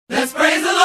Let's praise the Lord.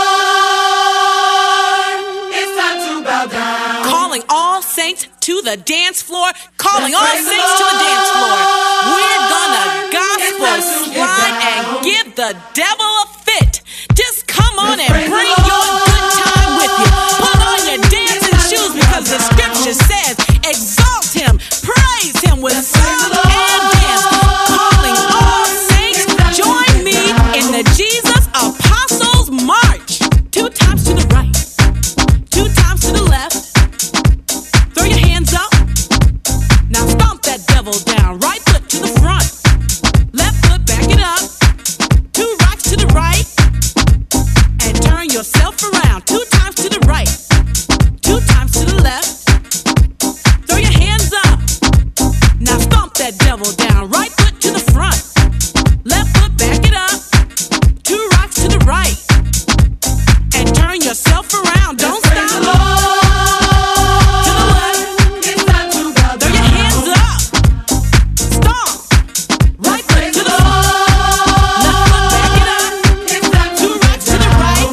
It's time to bow down. Calling all saints to the dance floor. Calling all saints to the dance floor. We're gonna gospel slide and give the devil a fit. Just come on and bring your good time with you. Put on your dancing shoes because the scripture says, exalt him, praise him with song and dance. Calling all saints, join me in the Jesus Apostles March. 2 times to the right, 2 times to the left. Throw your hands up. Now stomp that devil down. Right foot to the front, left foot back it up. 2 rocks to the right, and turn yourself around. 2 times to the right, 2 times to the left. Throw your hands up. Now stomp that devil down. Right foot to the front, left foot back it up. 2 rocks to the right, and turn yourself around. Don't stop. To the left. Throw your hands up. Stomp. Right foot to the front, left foot back it up. 2 rocks to the right.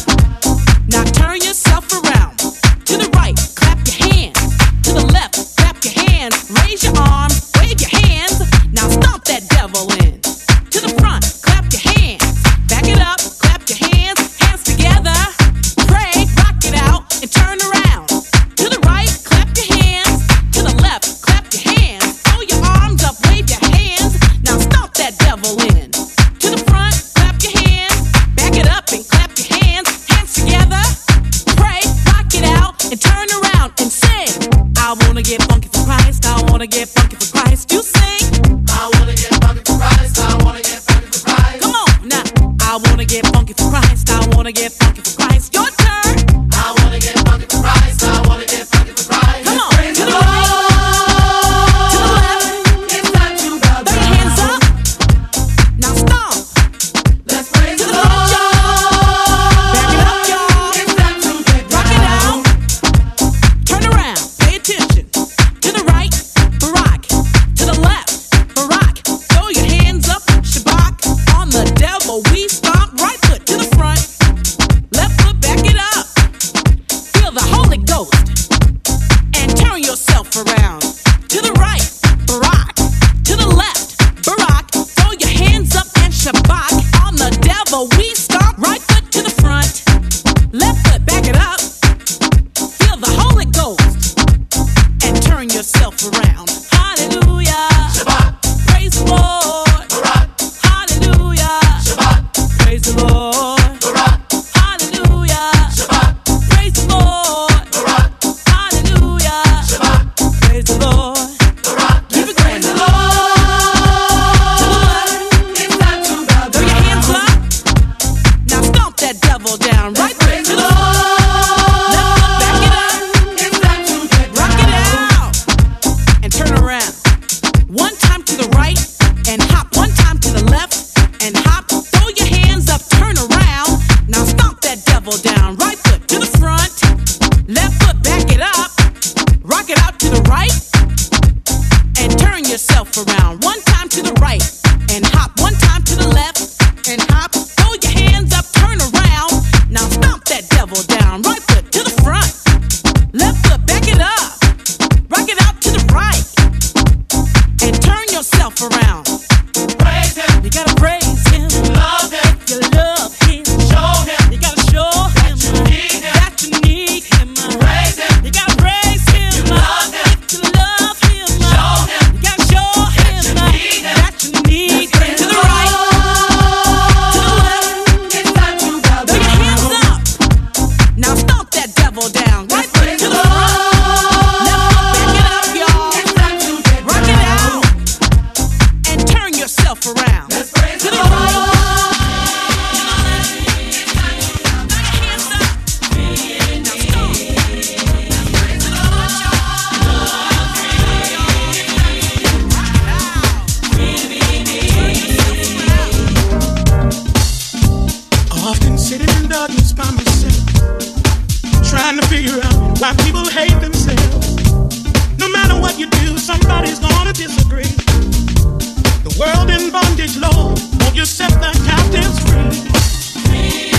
Now turn yourself around. To the right, clap your hands. To the left, clap your hands. Raise your arms, wave your hands. Now stomp that devil in. To the front, clap your hands. Back it up, clap your hands. Hands together. Pray, rock it out, and turn around. To the right, clap your hands. To the left, clap your hands. Throw your arms up, wave your hands. Now stomp that devil in. To the front, clap your hands. Back it up and clap your hands. Hands together. Pray, rock it out, and turn around and sing. I wanna get funky for Christ. I wanna get funky for Christ. You sing. I wanna get funky for Christ. I wanna get funky for Christ. Come on now. I wanna get funky for Christ. I wanna get funky for Christ. Your turn. I wanna get funky for Christ. I wanna get funky for Christ. Come on. Praise To the the Lord. right, to the left. It's time to bow Throw your hands down. up. Now stomp. Let's praise To the the Lord. left, y'all. Back it up, y'all. It's time to get Rock it down. out. Turn around. Pay attention. To the right, Barack. To the left, Barack. Throw your hands up, Shabak. On the devil, we stomp. Right foot to the front, left foot back it up. Feel the Holy Ghost and turn yourself around. To the right, Barack. To the left, Barack. Throw your hands up and Shabak. On the devil, we stomp. Right foot to the front, left foot back it up. Feel the Holy Ghost and turn yourself around. Hallelujah. Shabbat, Praise the Lord. Barak, Hallelujah. Shabbat, Praise the Lord. Barak, Hallelujah. Shabbat, Praise the Lord. Barak, Hallelujah. Shabbat, Praise the Lord. Barak. Keep it Praise going. the Lord. It's time to bow Throw your hands down. up. Now stomp that devil down. Right foot Praise to the the front. Left foot back it up. It's time to get Rock it out and turn around. 1 time to the right and hop. 1 time to the left and hop. Throw your hands up, turn around. Now stomp that devil down. Right foot to the front, left foot back it up. Rock it out to the right and turn yourself around. 1 time to the right and hop. 1 time to the left and hop. Throw your hands up, turn around. Now stomp that devil down. Right foot to the front, left foot back it up. Rock it out to the right and turn yourself around. praise Him, You gotta praise him. love Him, You love him. show Him, You gotta show him need Him. that you need him. Praise Him, You gotta praise him. love Him, If you love him, show Him, you gotta show him need him. that you need him. To the right, to the left. It's time to bow Throw your hands down. up. Now stomp that devil down. Right foot Praise to the the front. Left foot back it up, y'all. It's time to get Rock it down. out and turn yourself around. Let's praise To the the Lord. right, to the left. Throw your hands up. Now stomp. Praise the Lord, y'all. Rock it out. Turn yourself around. Often sitting in darkness by myself, trying to figure out why people hate themselves. No matter what you do, somebody's gonna disagree. The world in bondage, Lord, won't you set the captives free?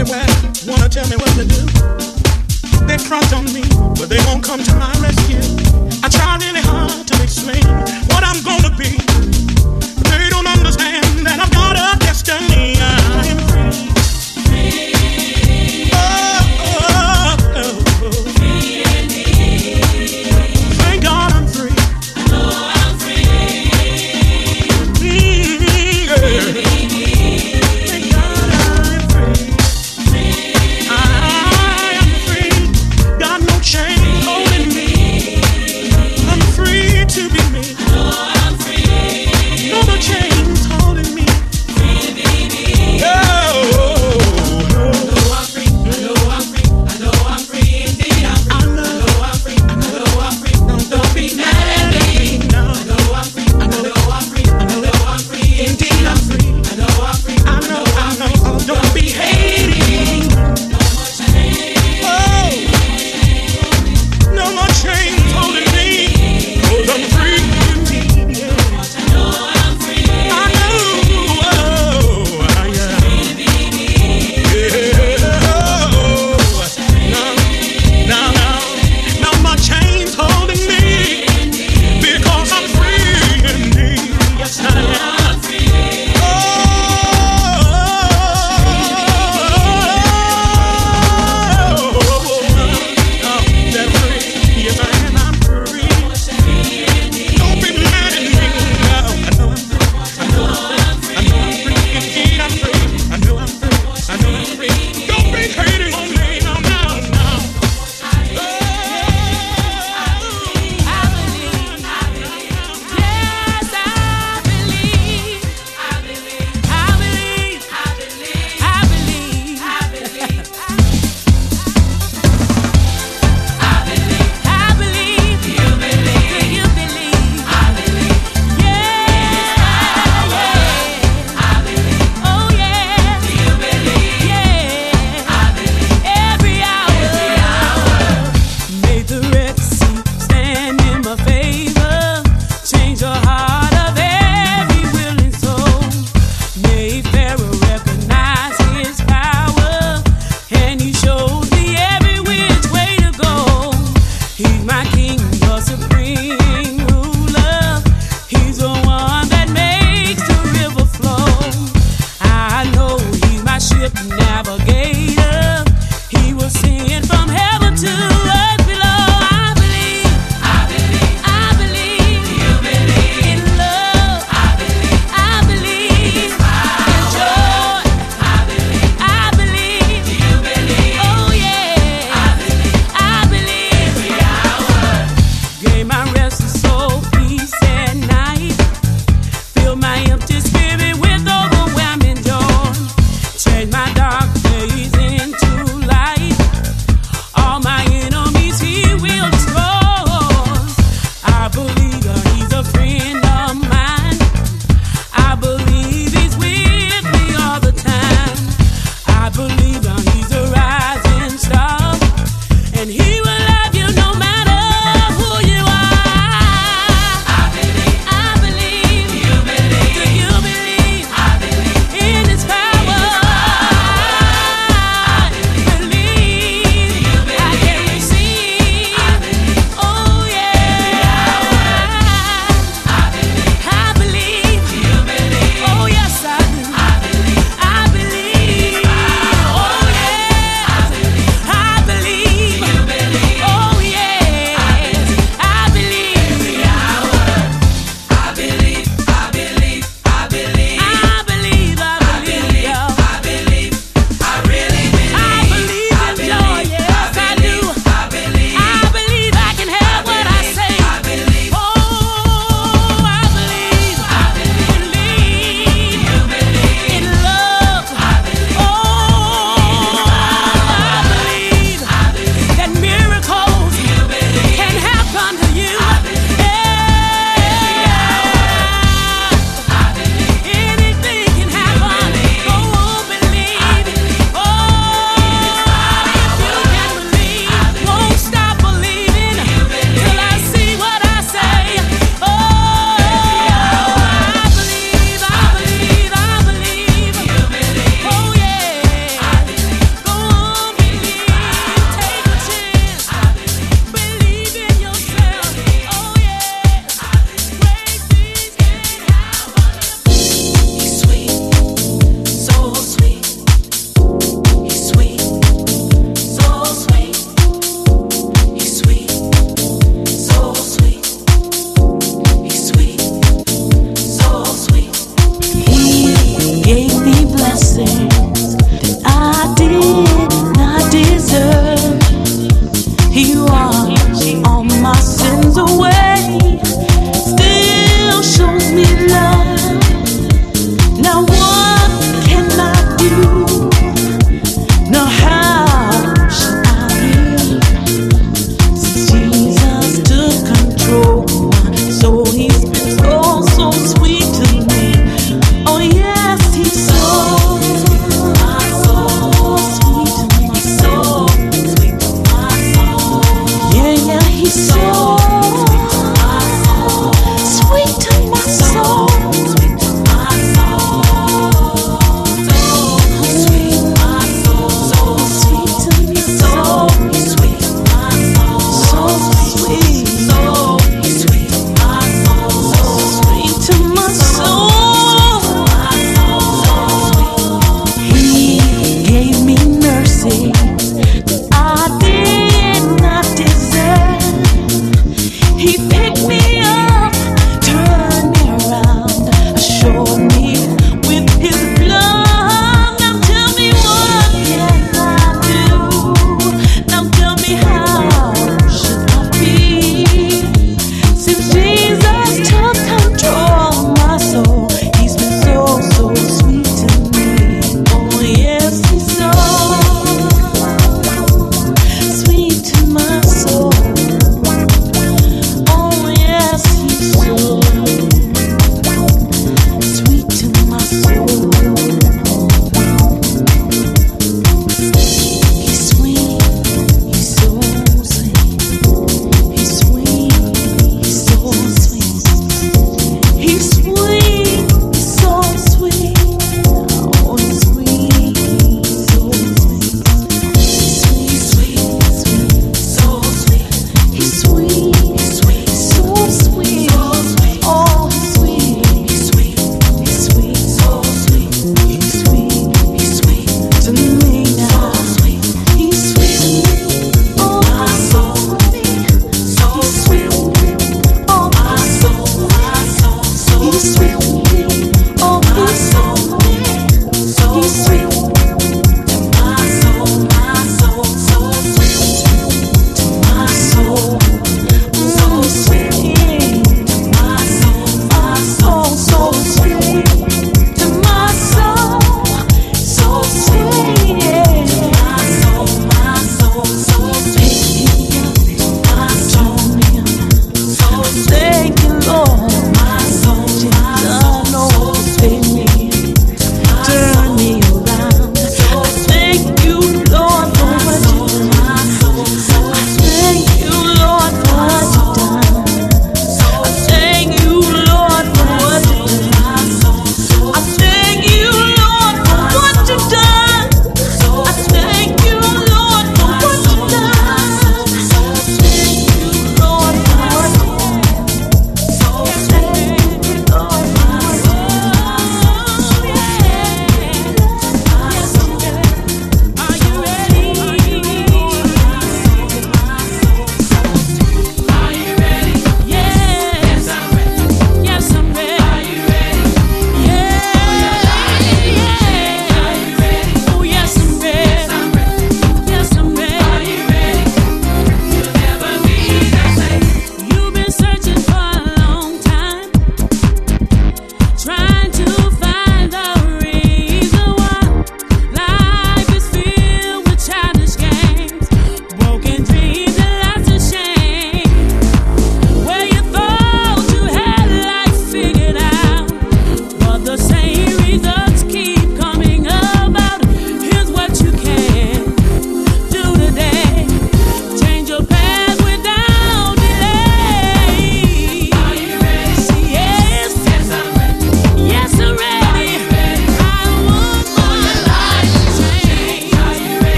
everywhere, wanna tell me what to do. They front on me, but they won't come to my rescue. I try really hard to explain what I'm gonna be. They don't understand that I've got a destiny. I am free. Free indeed. Thank God I'm free. I know I'm free. Yeah. Thank God I'm free. I am free. Got no chain holding me. I'm free to be me. I know I'm free. No more chains holding me. Free to be me. Don't be hating. No more chains holding me. 'Cause I'm free indeed. Yeah. I know. No more chains holding me. Because I'm free indeed. Yes, I am. My dark days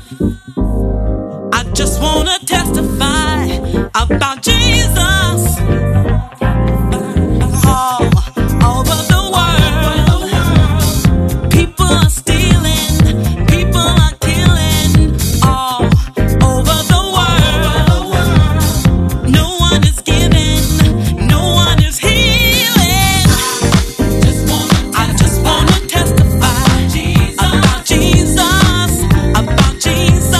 I just wanna testify about Jesus. All over the world, people are stealing, people are killing. All over the world, no one is giving, no one is healing. I just wanna testify about Jesus, about Jesus.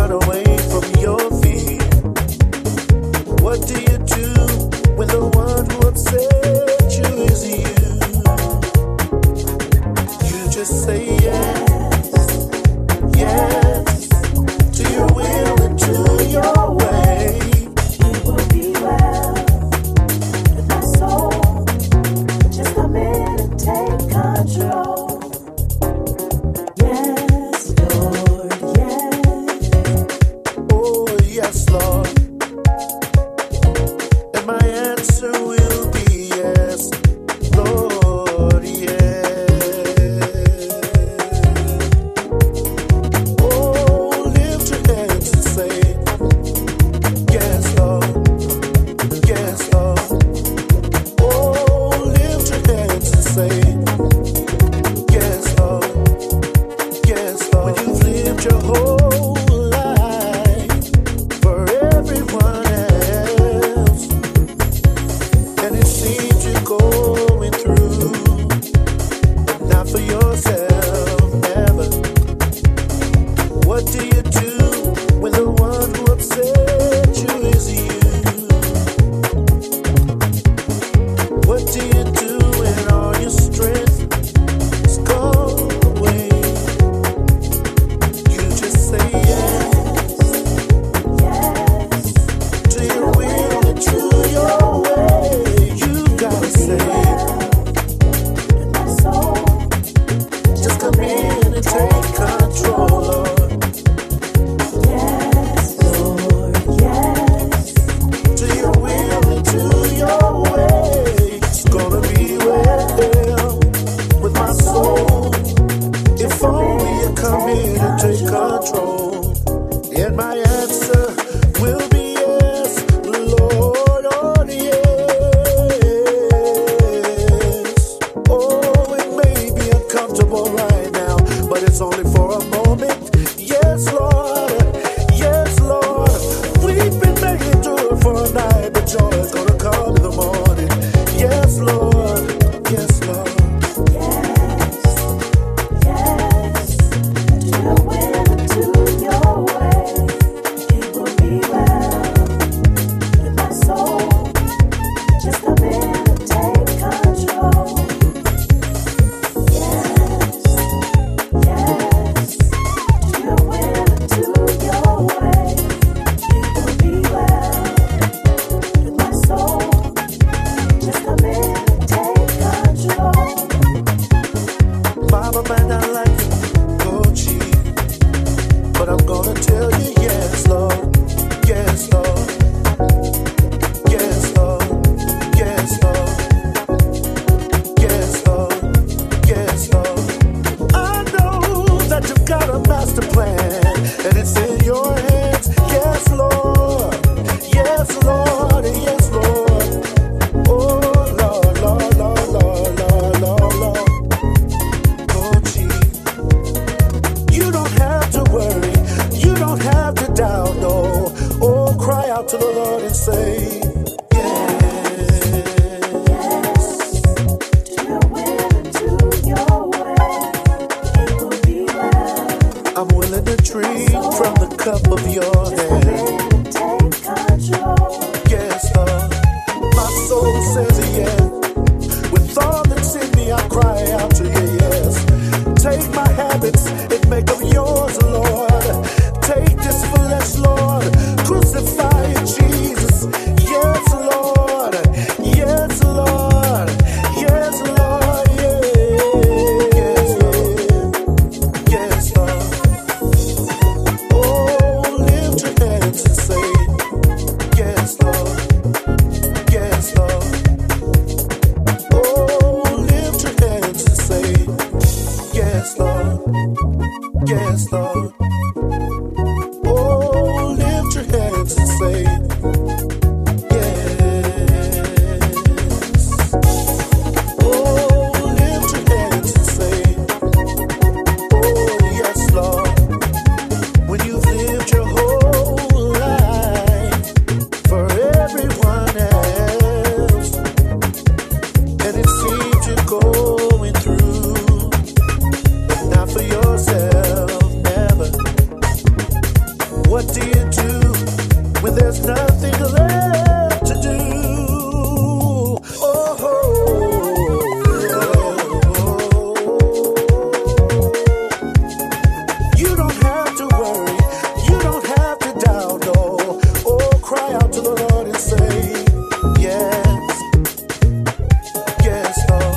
run away from your fear. What do you do when the one who upset you is you? You just say yes, yes, to your will and to your way. It will be well with my soul. Just come in and take control. Yes, Lord, yes. Oh, yes, Lord. And my answer will be yes, Lord, yes. Oh, lift your hands and say, yes, Lord, yes, Lord. Oh, lift your hands and say, yes, Lord, yes, Lord. When you've lived your whole life for everyone else, and it seems you're going through, but not for yourself, never. What do you do when the one who upset you is you? What do you do when all your strength is gone away? You just say yes, Yes, to your will and to your way. You gotta say, with my soul. just come in and take control, Lord. Yes, Lord, yes. To your will and to your way. It's gonna be well with my soul. If only you come in and take control. And my answer will be yes, Lord, oh yes. Oh, it may be uncomfortable right now, but it's only for a moment. Yes, Lord, yes, Lord. We've been making do it for a night, but joy is gonna come in the morning. Yes, Lord, yes, Lord. Yes, yes, to your will and to your way. It will be well with my soul. Just come in and take control. Yes, yes, to your will and to your way. It will be well with my soul. Just come in and take control. Mama might not like it, go cheap, but I'm gonna tell you yes, Lord, yes, Lord, yes, Lord, yes, Lord, yes, Lord, yes, Lord. I know that you've got a master plan, and it's in your hands. Yes, Lord, yes, Lord, yes, Lord. Oh, Lord, Lord, Lord, Lord, Lord, Lord, Lord. Oh, gee. You don't have to worry. You don't have to doubt, no. Oh, cry out to the Lord and say, yes. To your will and to your way, it will be well. I'm willing to drink from the cup of your Just come hand. in and take control. Yes, Lord. My soul says yes. With all that's in me, I cry out to you, yes. Take my habits and make them yours, Lord. Take this flesh, Lord. Crucify it, Jesus. Yes, Lord. Yes, Lord. Yes, Lord. Yes, Lord. Yes, Lord. Oh, lift your hands and say, yes, Lord. Yes, Lord. Oh, lift your hands and say, yes, Lord. What do you do when there's nothing left to do? Oh, you don't have to worry, you don't have to doubt, no. Oh, cry out to the Lord and say, yes, yes, Lord.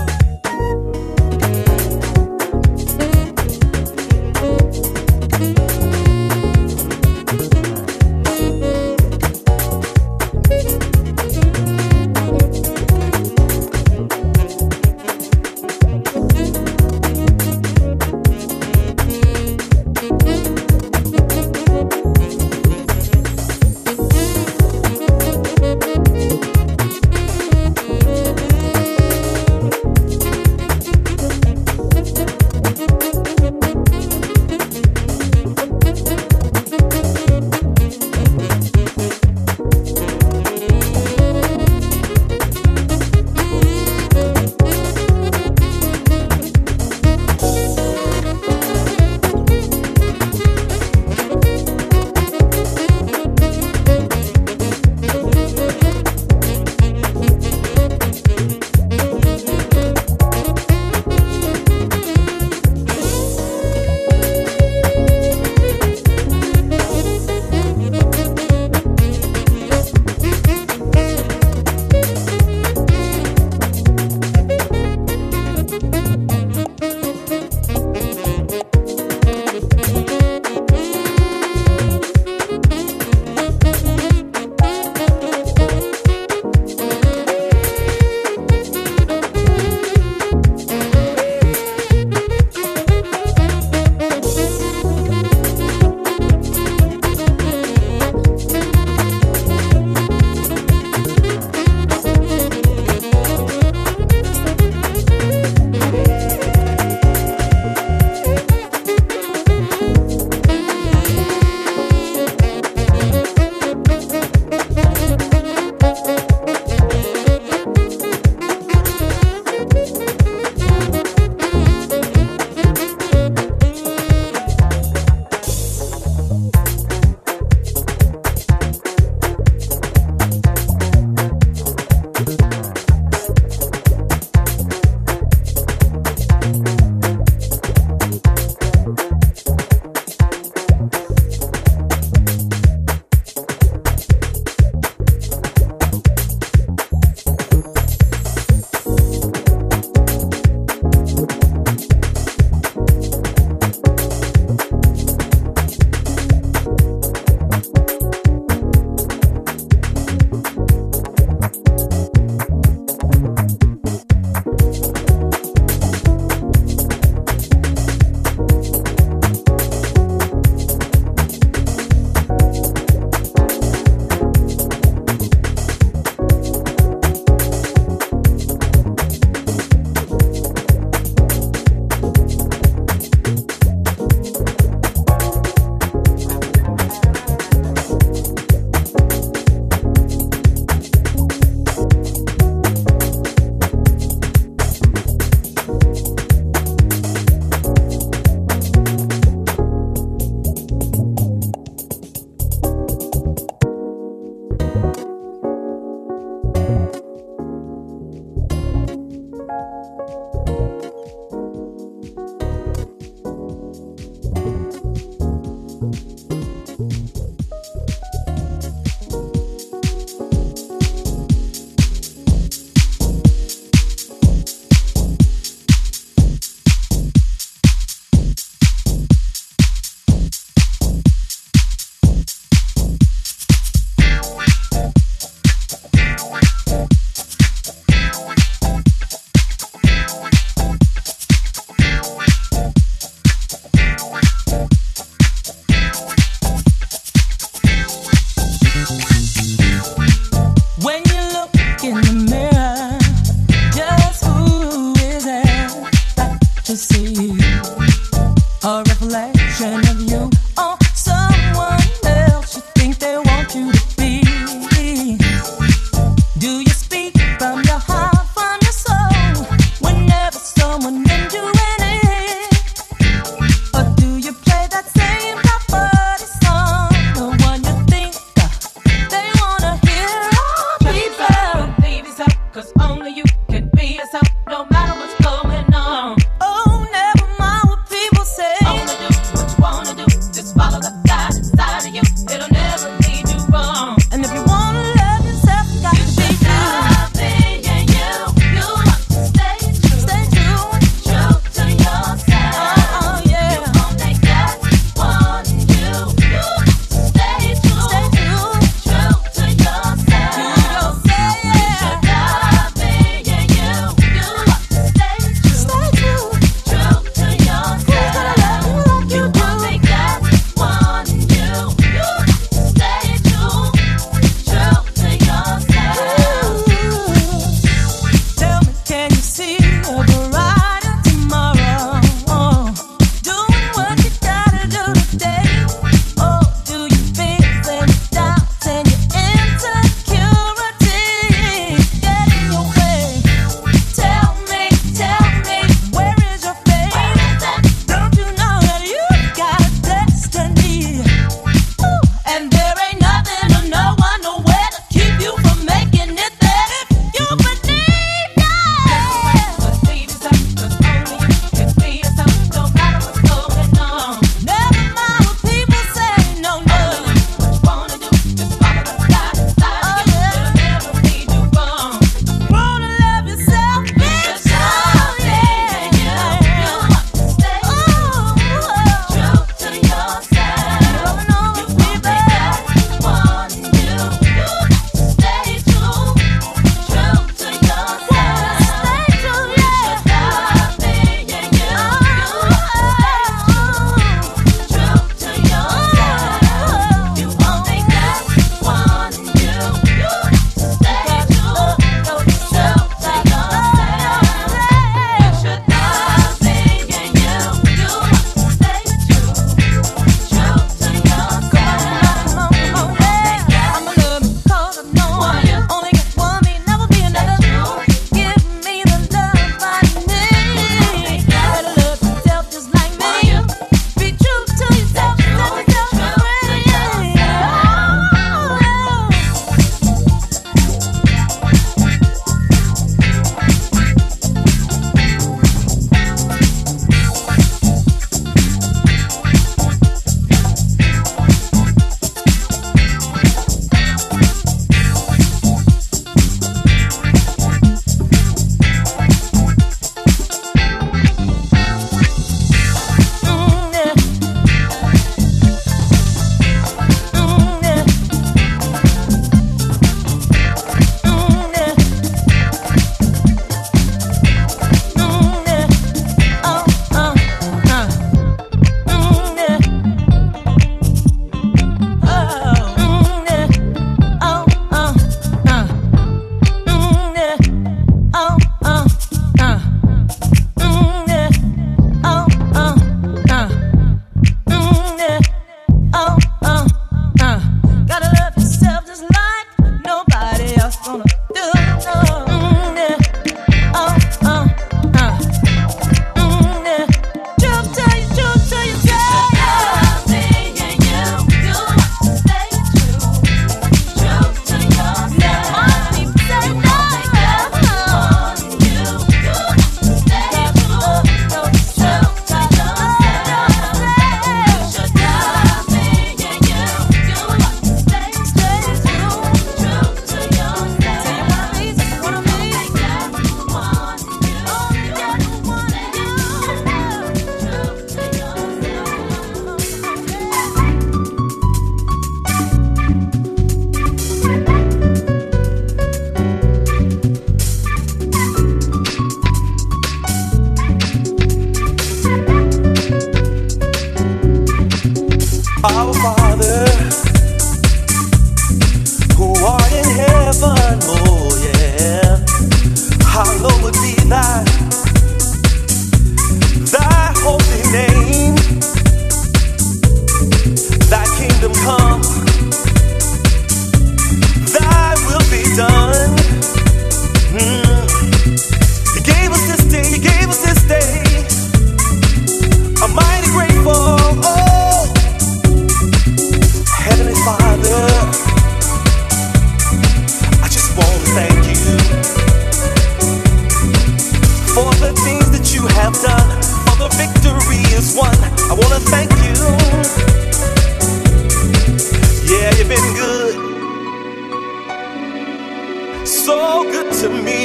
to me.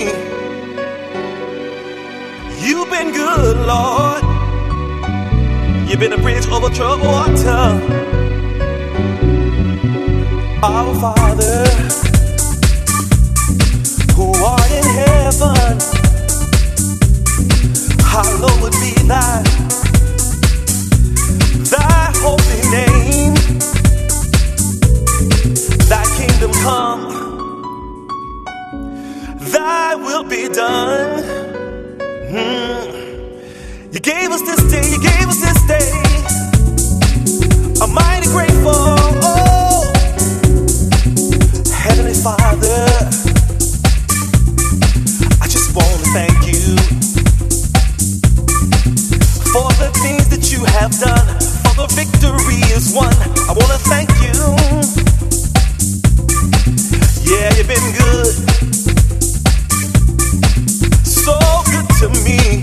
You've been good, Lord. You've been a bridge over troubled water. Our Father, who art in heaven, hallowed be thy holy name. Thy kingdom come, thy will be done. You gave us this day, you gave us this day. I'm mighty grateful. Oh, Heavenly Father, I just want to thank you for the things that you have done. For the victory is won. I want to thank you. Yeah, you've been good. So good to me.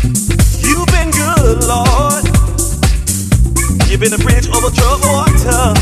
You've been good, Lord. You've been a bridge over troubled water.